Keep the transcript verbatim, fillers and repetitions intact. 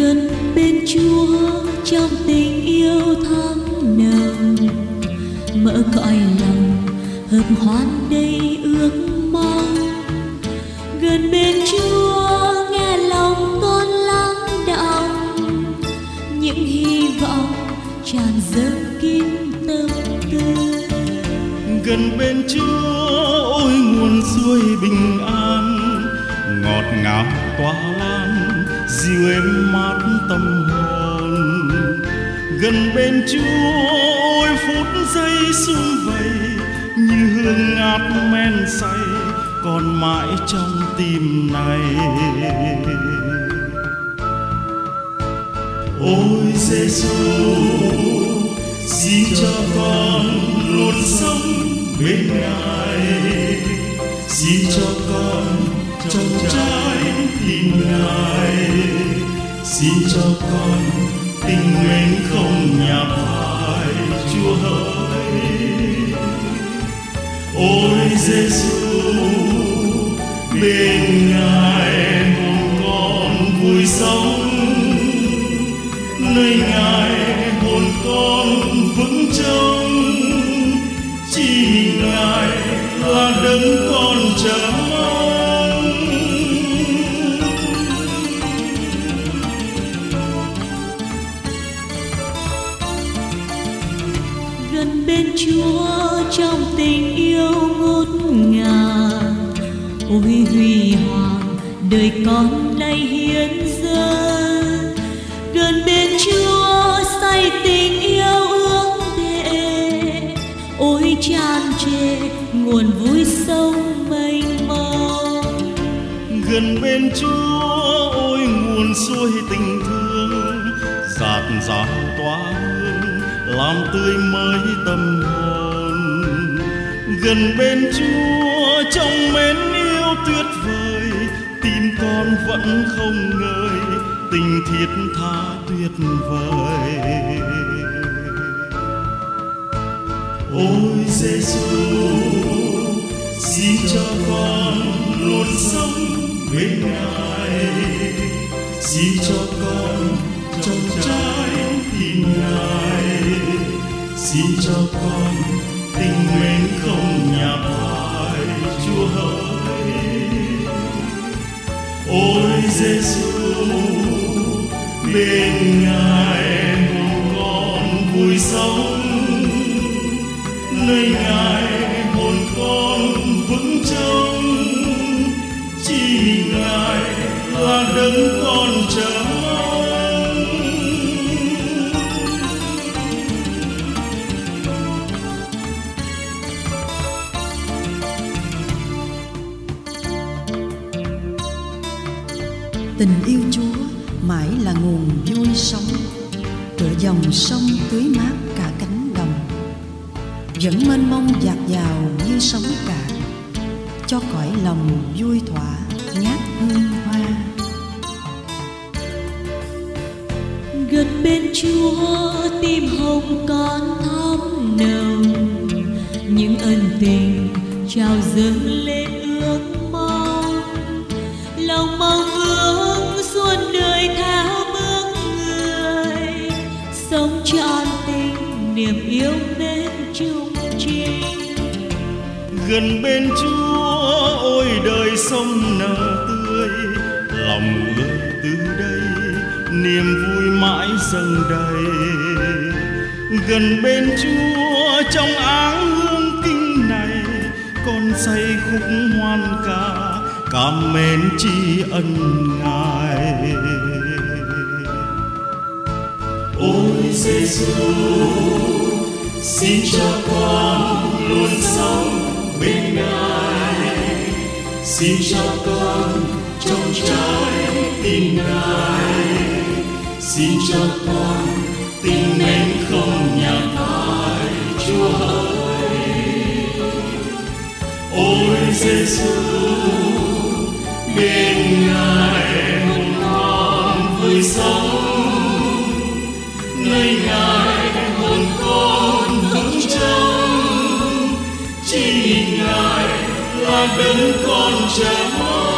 gần bên Chúa trong tình yêu thắm nồng, mở cõi lòng hợp hoan đầy ước mong. Gần bên Chúa nghe lòng con lắng đọng, những hy vọng tràn dâng kín tâm tư. Gần bên Chúa ôi nguồn suối bình an, ngọt ngào tỏa lan dịu êm mát tâm hồn. Gần bên Chúa ôi phút giây sum vầy, như hương ngát men say còn mãi trong tim này. Ôi Giêsu, xin cho con luôn sống bên Ngài, xin cho con trong trái tim Ngài, xin cho con tình mến không nhạt phai Chúa hỡi. Ôi Giêsu, bên Ngài hồn con vui sống, nơi Ngài hồn con vững trông, chỉ Ngài là đấng con chờ mong. Gần bên Chúa trong tình yêu ngút ngàn, ôi huy hoàng đời con nay hiến dâng. Gần bên Chúa say tình yêu ước thề, ôi tràn trề nguồn vui sông mênh mông. Gần bên Chúa ôi nguồn suối tình thương, dạt dào tỏa hương làm tươi mới tâm hồn. Gần bên Chúa trong mến yêu tuyệt vời, tim con vẫn không ngơi tình thiết tha tuyệt vời. Ôi Giêsu, xin cho con luôn sống bên Ngài, xin cho con trong trái tim Ngài, xin cho con tình mến không nhạt phai Chúa hỡi. Ôi Giêsu, bên Ngài hồn con vui sống, nơi Ngài hồn con vững trông, chỉ Ngài là đấng con chờ mong. Tình yêu Chúa mãi là nguồn vui sống, tựa dòng sông tưới mát cả cánh đồng, vẫn mênh mông dạt dào như sóng cả, cho cõi lòng vui thỏa ngát hương hoa. Gần bên Chúa tim hồng con thắm nồng, những ân tình trào dâng lên ước mong. Lòng mong ước suốt đời theo bước người, sống trọn tình niềm yêu mến chung trình. Gần bên Chúa ôi đời sống nở tươi, lòng ước từ đây niềm vui mãi dâng đầy. Gần bên Chúa trong áng hương kinh này, con say khúc hoan ca cảm mến tri ân Ngài. Ôi Giêsu, xin cho con luôn sống bên Ngài, xin cho con trong trái tim Ngài, xin cho con tình mến không nhạt phai Chúa hỡi. Ôi Giêsu, bên Ngài hồn con vui sống, nơi Ngài hồn con vững trông, chỉ Ngài là đấng con chờ mong.